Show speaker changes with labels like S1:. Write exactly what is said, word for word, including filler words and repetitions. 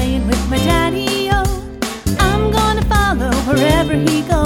S1: flying with my daddy-o. I'm gonna follow wherever he goes.